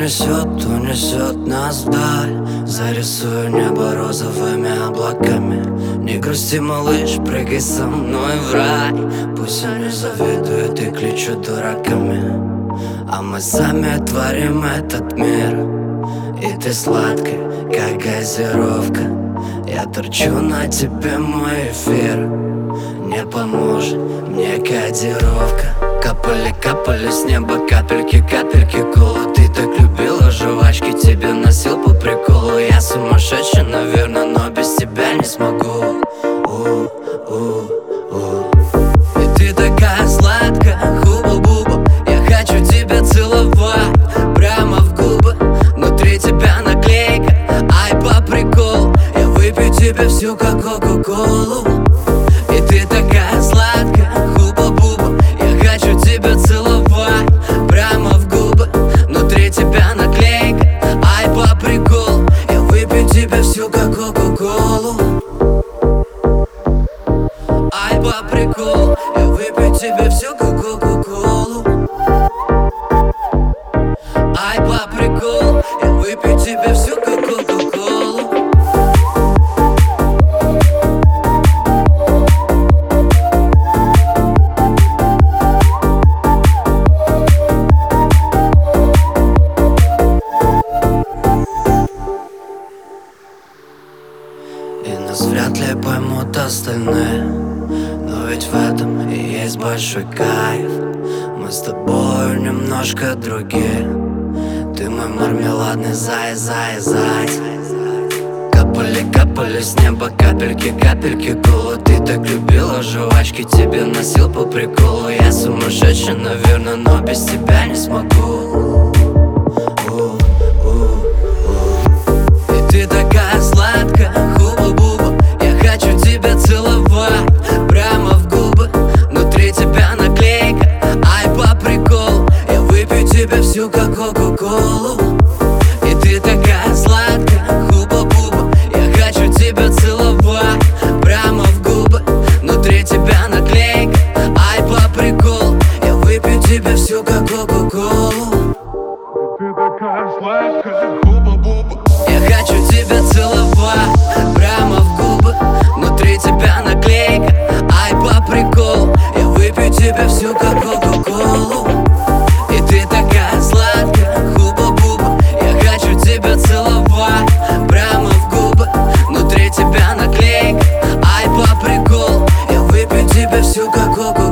унесет нас вдаль. Зарисую небо розовыми облаками. Не грусти, малыш, прыгай со мной в рай. Пусть они завидуют и кличут дураками, а мы сами творим этот мир. И ты сладкая, как газировка. Я торчу на тебе, мой эфир. Не поможет мне кодировка. Капали, капали с неба капельки, капельки колы. Ты так любила жвачки, тебе носил по приколу. Я сумасшедший, наверное, но без тебя не смогу. И ты такая сладкая, хуба-буба. Я хочу тебя целовать прямо в губы. Внутри тебя наклейка, ай, по приколу. Я выпью тебе всю, как кока-колу. И ты такая сладкая, хуба-буба. Я хочу тебя целовать прямо в губы. Внутри тебя наклейка, ай, по приколу. Я выпью тебе всю, как кока-колу. Ай, по приколу. Я выпью тебе всю, как кока-колу. Ай, по приколу. Я выпью тебе всю, как кока-колу. И нас вряд ли поймут остальные, но ведь в этом и есть большой кайф. Мы с тобой немножко другие. Ты мой мармеладный зай. Капали, капали с неба капельки, капельки колы. Ты так любила жвачки, тебе носил по приколу. Я сумасшедший, наверное, но без тебя не смогу. И ты такая сладкая, хуба-буба. Я хочу тебя целовать прямо в губы. Внутри тебя наклейка, ай, по приколу. Я выпью тебе всю, как кока-колу. И ты такая сладкая, хуба-буба. Я хочу тебя целовать прямо в губы. Внутри тебя наклейка, ай, по приколу. Я выпью тебе всю, как кока-колу. Ты такая сладкая, хуба-буба. Я хочу тебя целовать прямо в губы. Внутри тебя наклейка, ай, по приколу. Я выпью тебя всю, как кока-колу. И ты такая сладкая, хуба-буба. Я хочу тебя целовать прямо в губы. Внутри тебя наклейка, ай, по приколу. Я выпью тебя всю, как кока-колу.